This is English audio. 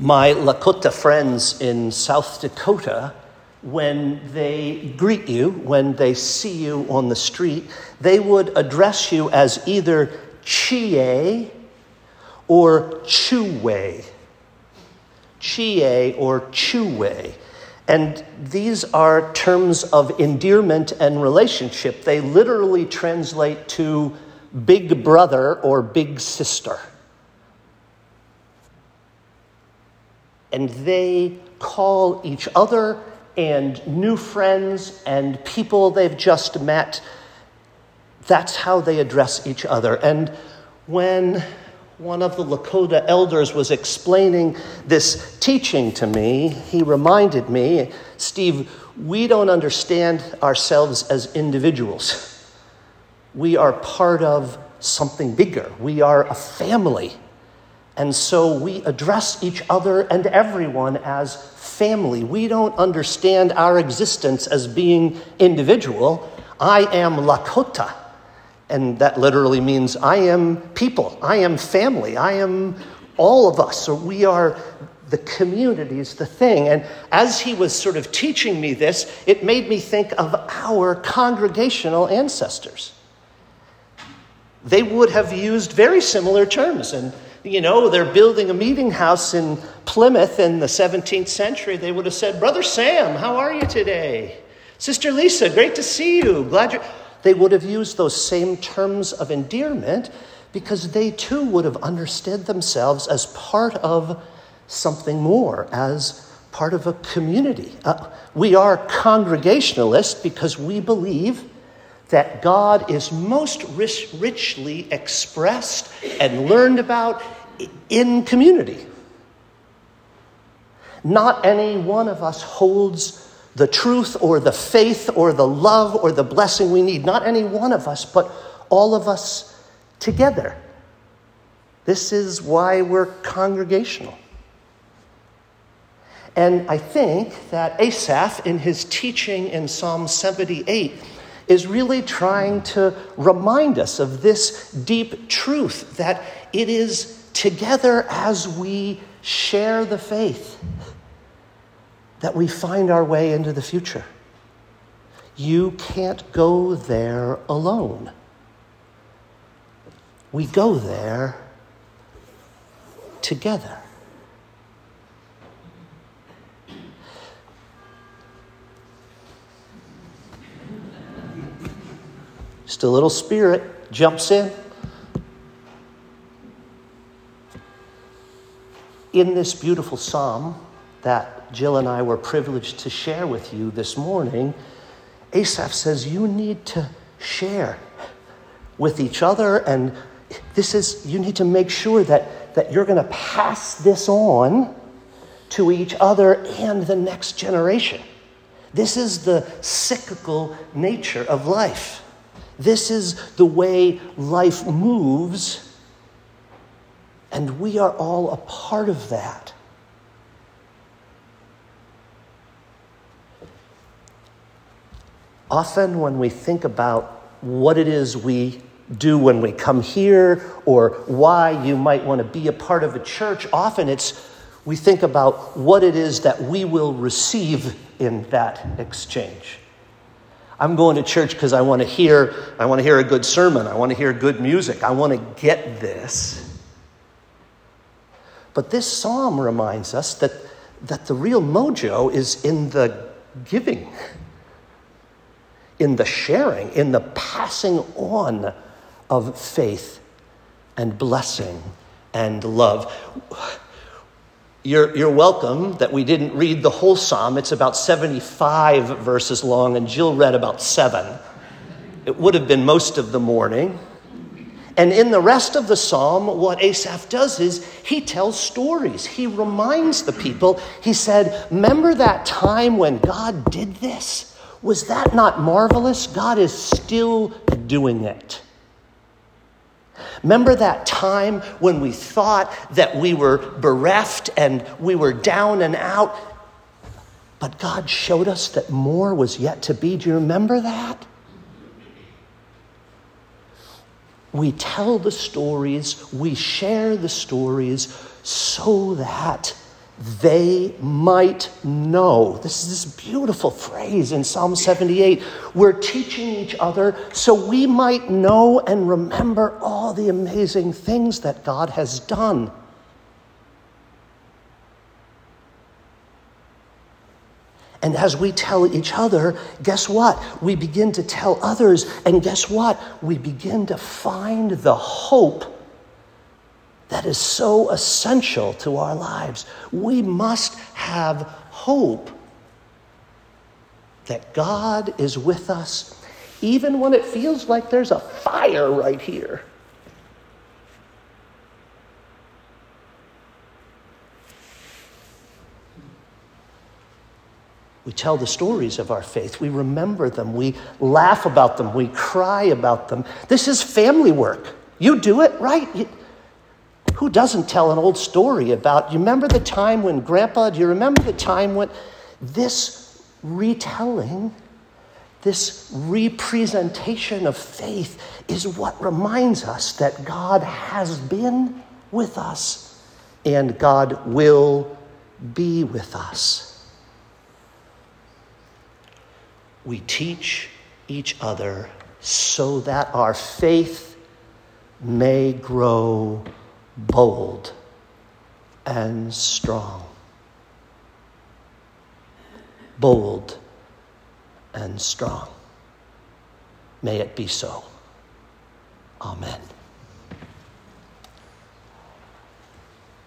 My Lakota friends in South Dakota, when they greet you, when they see you on the street, they would address you as either Chie or Chuwe. Chie or Chuwe. And these are terms of endearment and relationship. They literally translate to big brother or big sister. And they call each other and new friends and people they've just met. That's how they address each other. And when one of the Lakota elders was explaining this teaching to me, he reminded me, Steve, we don't understand ourselves as individuals. We are part of something bigger. We are a family. And so we address each other and everyone as family. We don't understand our existence as being individual. I am Lakota. And that literally means I am people. I am family. I am all of us. So we are the community is the thing. And as he was sort of teaching me this, it made me think of our congregational ancestors. They would have used very similar terms. And they're building a meeting house in Plymouth in the 17th century. They would have said, Brother Sam, how are you today? Sister Lisa, great to see you. Glad you're... They would have used those same terms of endearment because they too would have understood themselves as part of something more, as part of a community. We are congregationalists because we believe that God is most richly expressed and learned about in community. Not any one of us holds the truth or the faith or the love or the blessing we need. Not any one of us, but all of us together. This is why we're congregational. And I think that Asaph, in his teaching in Psalm 78, is really trying to remind us of this deep truth that it is together as we share the faith that we find our way into the future. You can't go there alone. We go there together. Just a little spirit jumps in. In this beautiful psalm that Jill and I were privileged to share with you this morning, Asaph says you need to share with each other, and you need to make sure that you're going to pass this on to each other and the next generation. This is the cyclical nature of life. This is the way life moves, and we are all a part of that. Often when we think about what it is we do when we come here or why you might want to be a part of a church, often we think about what it is that we will receive in that exchange. I'm going to church because I want to hear a good sermon. I want to hear good music. I want to get this. But this psalm reminds us that the real mojo is in the giving, in the sharing, in the passing on of faith and blessing and love. You're welcome that we didn't read the whole psalm. It's about 75 verses long, and Jill read about 7. It would have been most of the morning. And in the rest of the psalm, what Asaph does is he tells stories. He reminds the people. He said, remember that time when God did this? Was that not marvelous? God is still doing it. Remember that time when we thought that we were bereft and we were down and out, but God showed us that more was yet to be? Do you remember that? We tell the stories, we share the stories so that they might know. This is this beautiful phrase in Psalm 78. We're teaching each other so we might know and remember all the amazing things that God has done. And as we tell each other, guess what? We begin to tell others, and guess what? We begin to find the hope that is so essential to our lives. We must have hope that God is with us, even when it feels like there's a fire right here. We tell the stories of our faith. We remember them. We laugh about them. We cry about them. This is family work. You do it, right? Who doesn't tell an old story about, you remember the time when Grandpa, do you remember the time when this retelling, this representation of faith is what reminds us that God has been with us and God will be with us. We teach each other so that our faith may grow bold and strong. Bold and strong. May it be so. Amen.